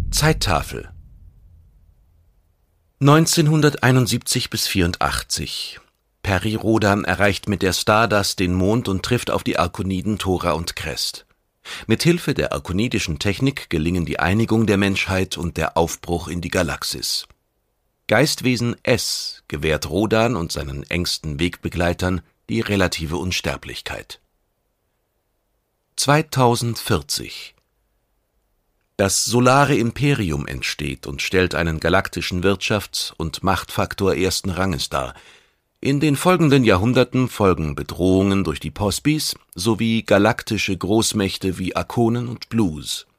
Zeittafel 1971 bis 84. Peri Rodan erreicht mit der Stardust den Mond und trifft auf die Arkoniden Thora und Crest. Mit Hilfe der arkonidischen Technik gelingen die Einigung der Menschheit und der Aufbruch in die Galaxis. Geistwesen S gewährt Rodan und seinen engsten Wegbegleitern die relative Unsterblichkeit. 2040. Das Solare Imperium entsteht und stellt einen galaktischen Wirtschafts- und Machtfaktor ersten Ranges dar. In den folgenden Jahrhunderten folgen Bedrohungen durch die Pospis sowie galaktische Großmächte wie Arkonen und Blues.